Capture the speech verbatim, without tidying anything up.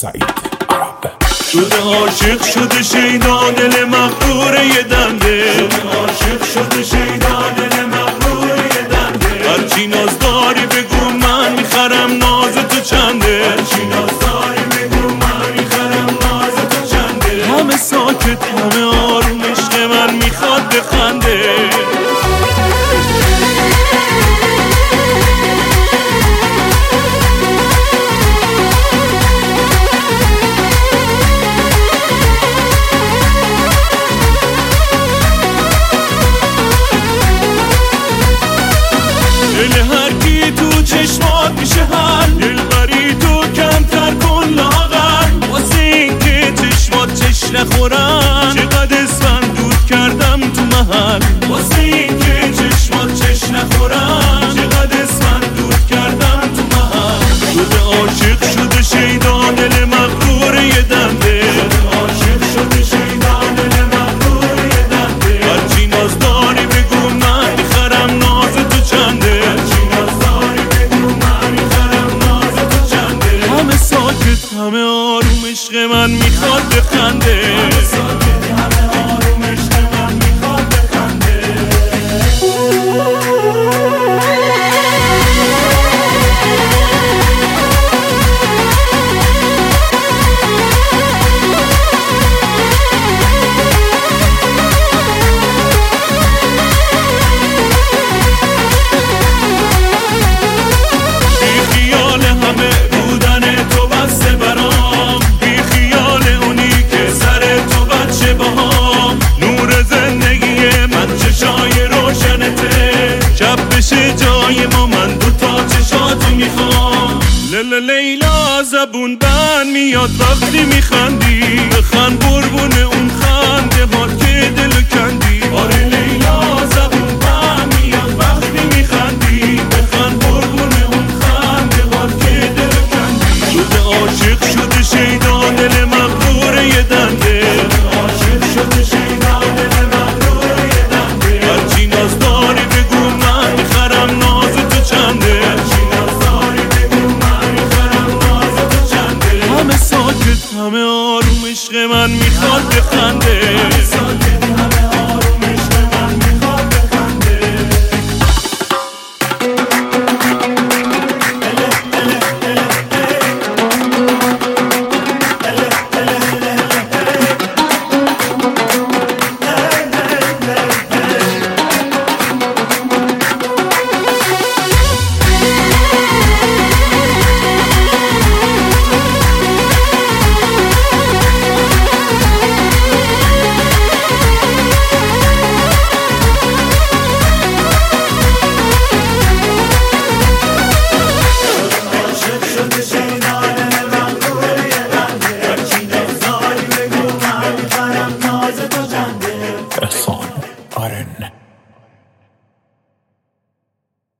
سعید عرب. شده عاشق شده شیدا دل مغرور یه دنده، شده عاشق شده شیدا دل مغرور یه دنده. هرچی ناز داری بگو من میخرم ناز تو چنده، هرچی ناز داری بگو من میخرم ناز تو چنده. همه ساکت همه آروم عشق من میخواد بخنده. دل هر کی تو چشمات میشه حل، دل بری تو کمتر کن لاغر. واسه این که چشمات چش نخورن چقدر اسفند دود کردم تو محل، واسه این که چشمات چش نخورن چقدر اسفند دود کردم تو محل. شده عاشق شده شیدا دل مغرور یه دنده، شده عاشق شده شیدا دل مغرور یه دنده. هرچی ناز داری بگو من میخرم ناز تو چنده، همه ساکت همه آروم عشق من میخواد بخنده. همه ساکت همه آروم عشق من میخواد بخنده. بی خیال همه بودن تو بسته برام، بی خیال اونی که سر تو بچه باهام. نور زندگی من چشای روشنته، شب بشه جای ما من دوتا چشاتو میخوام. لیلا لیلا زبون بند میاد وقتی میخندی، بخند قربون اون خنده هات که دل کندی. آره لیلا زبون بند میاد وقتی میخندی، بخند قربون اون خنده هات که دل کندی. شده عاشق شده شیدا دل مغرور یه دنده، شده عاشق شده شیدا دل مغرور یه دنده. هرچی ناز داری بگو من میخرم ناز تو چنده، هرچی ناز داری بگو من میخرم ناز تو چنده. همه ساکت همه آروم عشق من میخواد بخنده.